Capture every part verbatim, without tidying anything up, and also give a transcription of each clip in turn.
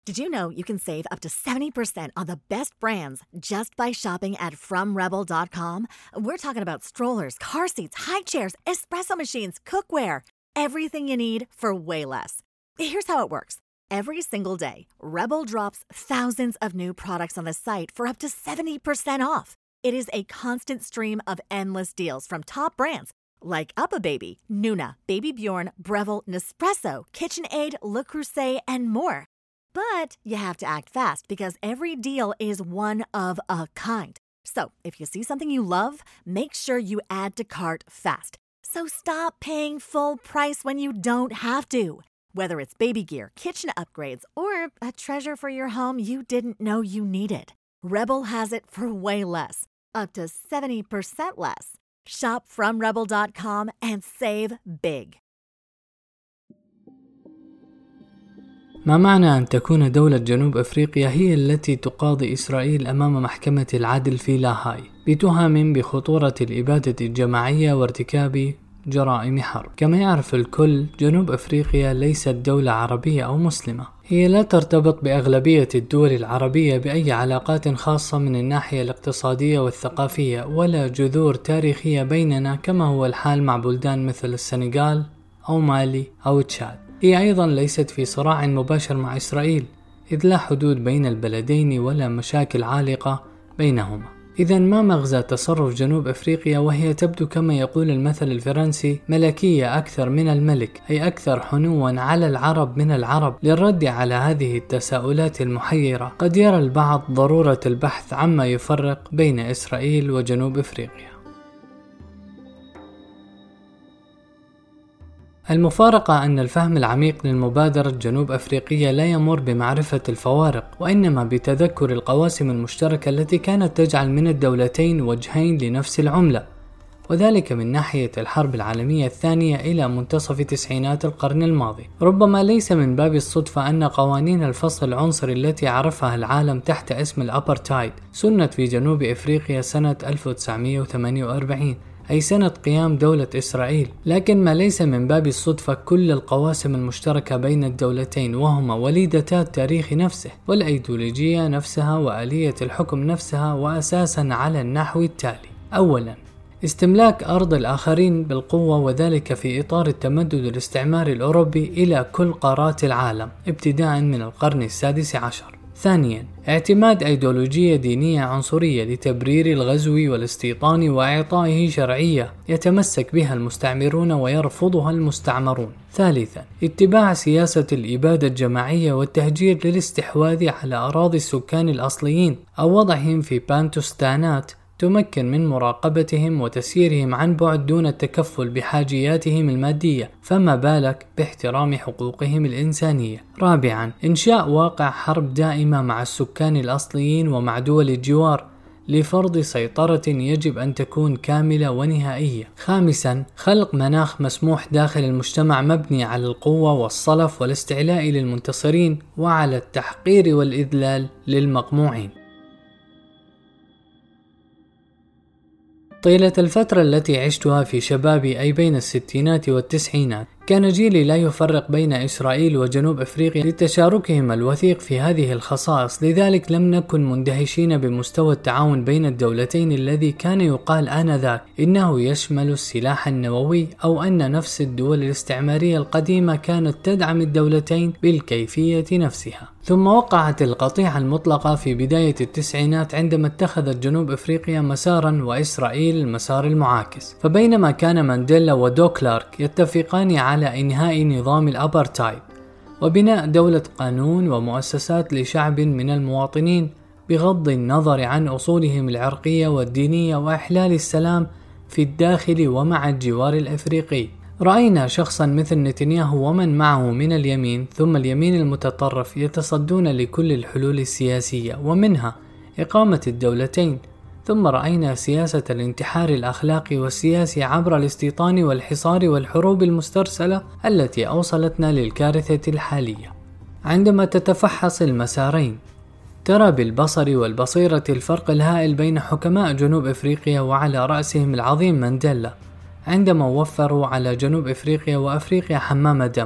Did you know you can save up to seventy percent on the best brands just by shopping at from rebel dot com? We're talking about strollers, car seats, high chairs, espresso machines, cookware, everything you need for way less. Here's how it works. Every single day, Rebel drops thousands of new products on the site for up to seventy percent off. It is a constant stream of endless deals from top brands like UPPAbaby, Nuna, Baby Bjorn, Breville, Nespresso, KitchenAid, Le Creuset, and more. But you have to act fast because every deal is one of a kind. So if you see something you love, make sure you add to cart fast. So stop paying full price when you don't have to. Whether it's baby gear, kitchen upgrades, or a treasure for your home you didn't know you needed, Rebel has it for way less, up to seventy percent less. Shop from rebel dot com and save big. ما معنى أن تكون دولة جنوب أفريقيا هي التي تقاضي إسرائيل أمام محكمة العدل في لاهاي بتهم بخطورة الإبادة الجماعية وارتكاب جرائم حرب؟ كما يعرف الكل، جنوب أفريقيا ليست دولة عربية أو مسلمة، هي لا ترتبط بأغلبية الدول العربية بأي علاقات خاصة من الناحية الاقتصادية والثقافية ولا جذور تاريخية بيننا كما هو الحال مع بلدان مثل السنغال أو مالي أو تشاد. هي أيضا ليست في صراع مباشر مع إسرائيل، إذ لا حدود بين البلدين ولا مشاكل عالقة بينهما. إذن ما مغزى تصرف جنوب أفريقيا وهي تبدو كما يقول المثل الفرنسي ملكية أكثر من الملك، أي أكثر حنوا على العرب من العرب؟ للرد على هذه التساؤلات المحيرة قد يرى البعض ضرورة البحث عما يفرق بين إسرائيل وجنوب أفريقيا. المفارقة أن الفهم العميق للمبادرة الجنوب أفريقية لا يمر بمعرفة الفوارق، وإنما بتذكر القواسم المشتركة التي كانت تجعل من الدولتين وجهين لنفس العملة، وذلك من ناحية الحرب العالمية الثانية إلى منتصف تسعينات القرن الماضي. ربما ليس من باب الصدفة أن قوانين الفصل العنصري التي عرفها العالم تحت اسم الأبرتايد سنت في جنوب أفريقيا سنة ألف وتسعمائة وثمانية وأربعين، أي سنة قيام دولة إسرائيل. لكن ما ليس من باب الصدفة كل القواسم المشتركة بين الدولتين، وهما وليدتا التاريخ نفسه والأيديولوجية نفسها وآلية الحكم نفسها، وأساسا على النحو التالي: أولا، استملاك أرض الآخرين بالقوة، وذلك في إطار التمدد الاستعماري الأوروبي إلى كل قارات العالم ابتداء من القرن السادس عشر. ثانيا، اعتماد أيديولوجية دينية عنصرية لتبرير الغزو والاستيطان وإعطائه شرعية يتمسك بها المستعمرون ويرفضها المستعمرون. ثالثا، اتباع سياسة الإبادة الجماعية والتهجير للاستحواذ على أراضي السكان الأصليين أو وضعهم في بانتوستانات تمكن من مراقبتهم وتسييرهم عن بعد دون التكفل بحاجياتهم المادية، فما بالك باحترام حقوقهم الإنسانية. رابعا، إنشاء واقع حرب دائمة مع السكان الأصليين ومع دول الجوار لفرض سيطرة يجب أن تكون كاملة ونهائية. خامسا، خلق مناخ مسموح داخل المجتمع مبني على القوة والصلف والاستعلاء للمنتصرين وعلى التحقير والإذلال للمقموعين. طيلة الفترة التي عشتها في شبابي، أي بين الستينات والتسعينات، كان جيلي لا يفرق بين إسرائيل وجنوب أفريقيا لتشاركهما الوثيق في هذه الخصائص، لذلك لم نكن مندهشين بمستوى التعاون بين الدولتين الذي كان يقال آنذاك إنه يشمل السلاح النووي، أو أن نفس الدول الاستعمارية القديمة كانت تدعم الدولتين بالكيفية نفسها. ثم وقعت القطيعة المطلقة في بداية التسعينات عندما اتخذت جنوب أفريقيا مسارا وإسرائيل المسار المعاكس. فبينما كان مانديلا ودو كلارك يتفقان على إنهاء نظام الأبرتايد وبناء دولة قانون ومؤسسات لشعب من المواطنين بغض النظر عن أصولهم العرقية والدينية وإحلال السلام في الداخل ومع الجوار الأفريقي، رأينا شخصا مثل نتنياهو ومن معه من اليمين ثم اليمين المتطرف يتصدون لكل الحلول السياسية ومنها إقامة الدولتين، ثم رأينا سياسة الانتحار الأخلاقي والسياسي عبر الاستيطان والحصار والحروب المسترسلة التي أوصلتنا للكارثة الحالية. عندما تتفحص المسارين ترى بالبصر والبصيرة الفرق الهائل بين حكماء جنوب أفريقيا وعلى رأسهم العظيم مانديلا عندما وفروا على جنوب أفريقيا وأفريقيا حمام دم،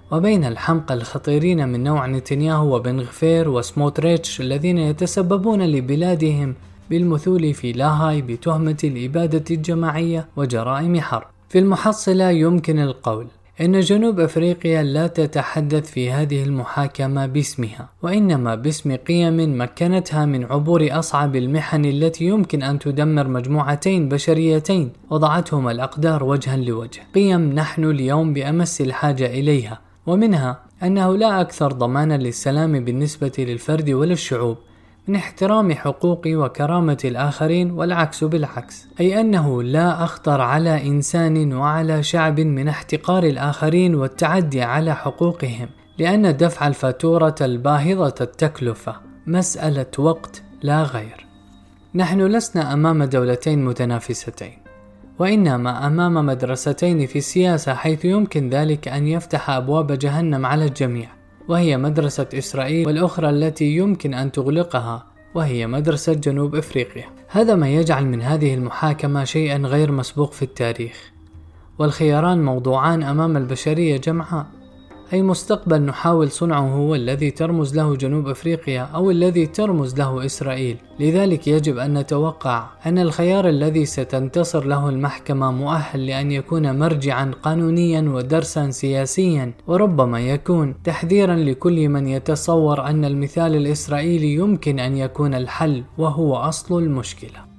وبين الحمقى الخطيرين من نوع نتنياهو وبن غفير وسموتريتش الذين يتسببون لبلادهم بالمثول في لاهاي بتهمة الإبادة الجماعية وجرائم حرب. في المحصلة يمكن القول إن جنوب أفريقيا لا تتحدث في هذه المحاكمة باسمها، وإنما باسم قيم مكنتها من عبور أصعب المحن التي يمكن أن تدمر مجموعتين بشريتين وضعتهما الأقدار وجها لوجه، قيم نحن اليوم بأمس الحاجة إليها، ومنها أنه لا أكثر ضمانا للسلام بالنسبة للفرد وللشعوب من احترام حقوق وكرامة الآخرين، والعكس بالعكس، أي أنه لا أخطر على إنسان وعلى شعب من احتقار الآخرين والتعدي على حقوقهم، لأن دفع الفاتورة الباهظة التكلفة مسألة وقت لا غير. نحن لسنا أمام دولتين متنافستين، وإنما أمام مدرستين في السياسة، حيث يمكن ذلك أن يفتح أبواب جهنم على الجميع، وهي مدرسة إسرائيل، والأخرى التي يمكن أن تغلقها وهي مدرسة جنوب أفريقيا. هذا ما يجعل من هذه المحاكمة شيئا غير مسبوق في التاريخ، والخياران موضوعان أمام البشرية جمعاء، أي مستقبل نحاول صنعه والذي ترمز له جنوب أفريقيا أو الذي ترمز له إسرائيل. لذلك يجب أن نتوقع أن الخيار الذي ستنتصر له المحكمة مؤهل لأن يكون مرجعا قانونيا ودرسا سياسيا، وربما يكون تحذيرا لكل من يتصور أن المثال الإسرائيلي يمكن أن يكون الحل وهو أصل المشكلة.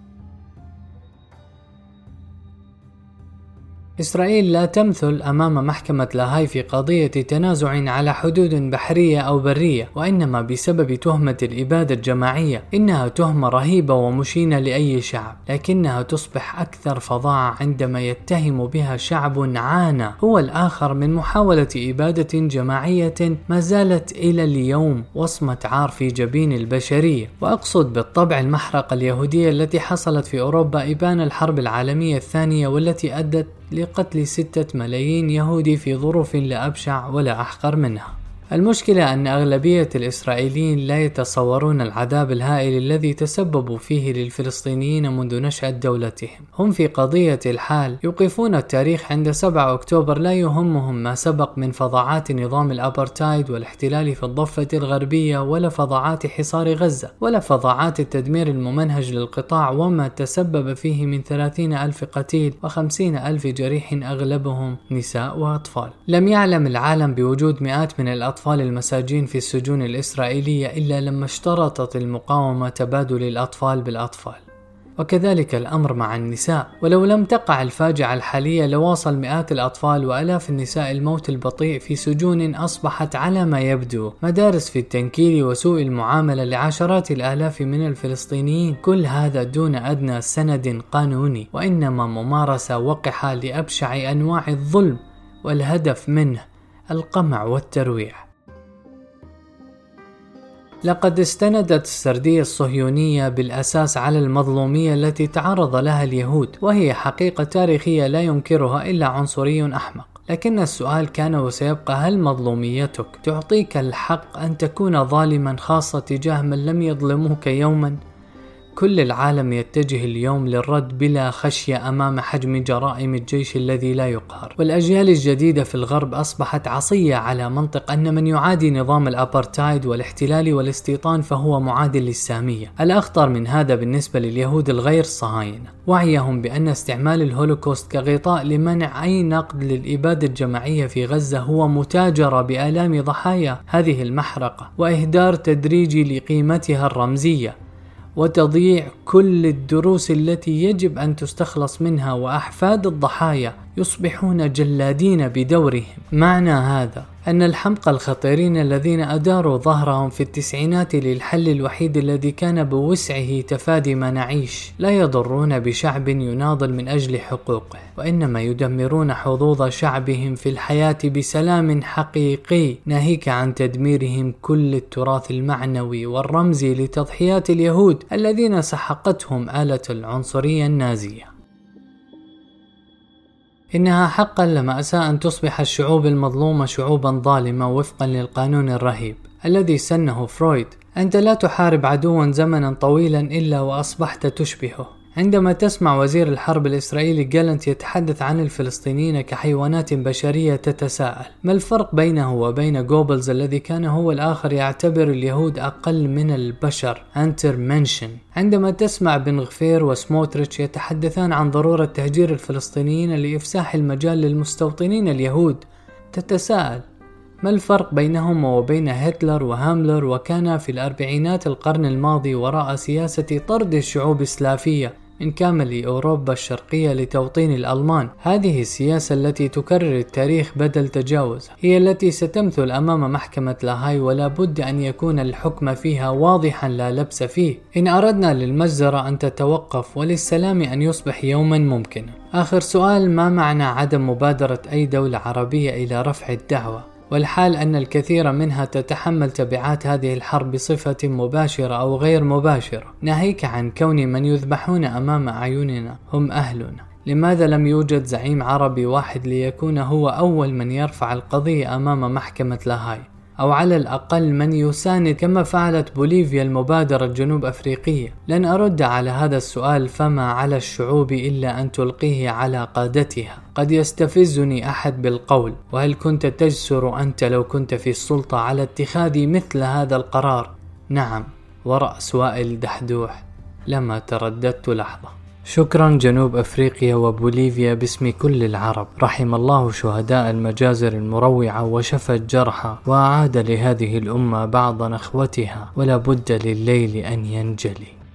إسرائيل لا تمثل أمام محكمة لاهاي في قضية تنازع على حدود بحرية أو برية، وإنما بسبب تهمة الإبادة الجماعية. إنها تهمة رهيبة ومشينة لأي شعب، لكنها تصبح أكثر فظاعة عندما يتهم بها شعب عانى هو الآخر من محاولة إبادة جماعية ما زالت إلى اليوم وصمة عار في جبين البشرية. وأقصد بالطبع المحرقة اليهودية التي حصلت في أوروبا إبان الحرب العالمية الثانية، والتي أدت لقتل ستة ملايين يهودي في ظروف لا أبشع ولا أحقر منها. المشكلة أن أغلبية الإسرائيليين لا يتصورون العذاب الهائل الذي تسببوا فيه للفلسطينيين منذ نشأة دولتهم. هم في قضية الحال يوقفون التاريخ عند سبعة أكتوبر، لا يهمهم ما سبق من فظاعات نظام الأبرتايد والاحتلال في الضفة الغربية، ولا فظاعات حصار غزة، ولا فظاعات التدمير الممنهج للقطاع وما تسبب فيه من ثلاثين ألف قتيل وخمسين ألف جريح أغلبهم نساء وأطفال. لم يعلم العالم بوجود مئات من الأطفال أطفال المساجين في السجون الإسرائيلية إلا لما اشترطت المقاومة تبادل الأطفال بالأطفال، وكذلك الأمر مع النساء. ولو لم تقع الفاجعة الحالية لواصل مئات الأطفال وألاف النساء الموت البطيء في سجون أصبحت على ما يبدو مدارس في التنكيل وسوء المعاملة لعشرات الآلاف من الفلسطينيين، كل هذا دون أدنى سند قانوني، وإنما ممارسة وقحة لأبشع أنواع الظلم، والهدف منه القمع والترويع. لقد استندت السردية الصهيونية بالأساس على المظلومية التي تعرض لها اليهود، وهي حقيقة تاريخية لا ينكرها إلا عنصري أحمق. لكن السؤال كان وسيبقى: هل مظلوميتك تعطيك الحق أن تكون ظالما خاصة تجاه من لم يظلموك يوما؟ كل العالم يتجه اليوم للرد بلا خشية أمام حجم جرائم الجيش الذي لا يقهر، والأجيال الجديدة في الغرب أصبحت عصية على منطق أن من يعادي نظام الأبرتايد والاحتلال والاستيطان فهو معادل للسامية. الأخطر من هذا بالنسبة لليهود الغير صهاينة وعيهم بأن استعمال الهولوكوست كغطاء لمنع أي نقد للإبادة الجماعية في غزة هو متاجرة بآلام ضحايا هذه المحرقة، وإهدار تدريجي لقيمتها الرمزية، وتضييع كل الدروس التي يجب أن تستخلص منها، وأحفاد الضحايا يصبحون جلادين بدورهم. معنى هذا أن الحمقى الخطيرين الذين أداروا ظهرهم في التسعينات للحل الوحيد الذي كان بوسعه تفادي ما نعيش لا يضرون بشعب يناضل من أجل حقوقه، وإنما يدمرون حظوظ شعبهم في الحياة بسلام حقيقي، ناهيك عن تدميرهم كل التراث المعنوي والرمزي لتضحيات اليهود الذين سحقتهم آلة العنصرية النازية. إنها حقا لمأساة أن تصبح الشعوب المظلومة شعوبا ظالمة وفقا للقانون الرهيب الذي سنه فرويد: أنت لا تحارب عدوا زمنا طويلا إلا وأصبحت تشبهه، عندما تسمع وزير الحرب الإسرائيلي جالنت يتحدث عن الفلسطينيين كحيوانات بشرية تتساءل: ما الفرق بينه وبين جوبلز الذي كان هو الآخر يعتبر اليهود أقل من البشر أنتر منشن؟ عندما تسمع بن غفير وسموتريتش يتحدثان عن ضرورة تهجير الفلسطينيين لإفساح المجال للمستوطنين اليهود، تتساءل: ما الفرق بينهم وبين هتلر وهاملر وكان في الأربعينات القرن الماضي وراء سياسة طرد الشعوب السلافية من كامل أوروبا الشرقية لتوطين الألمان؟ هذه السياسة التي تكرر التاريخ بدل تجاوزه هي التي ستمثل أمام محكمة لاهاي، ولا بد أن يكون الحكم فيها واضحا لا لبس فيه إن أردنا للمجزرة أن تتوقف وللسلام أن يصبح يوما ممكنا. آخر سؤال: ما معنى عدم مبادرة أي دولة عربية إلى رفع الدعوة، والحال أن الكثير منها تتحمل تبعات هذه الحرب بصفة مباشرة أو غير مباشرة، ناهيك عن كون من يذبحون أمام أعيننا هم أهلنا؟ لماذا لم يوجد زعيم عربي واحد ليكون هو أول من يرفع القضية أمام محكمة لاهاي، أو على الأقل من يساند كما فعلت بوليفيا المبادرة الجنوب أفريقية؟ لن أرد على هذا السؤال، فما على الشعوب إلا أن تلقيه على قادتها. قد يستفزني أحد بالقول: وهل كنت تجسر أنت لو كنت في السلطة على اتخاذ مثل هذا القرار؟ نعم، ورأس وائل دحدوح لما ترددت لحظة. شكرا جنوب أفريقيا وبوليفيا باسم كل العرب. رحم الله شهداء المجازر المروعة وشفى الجرحى وأعاد لهذه الأمة بعض نخوتها، ولا بد لليل أن ينجلي.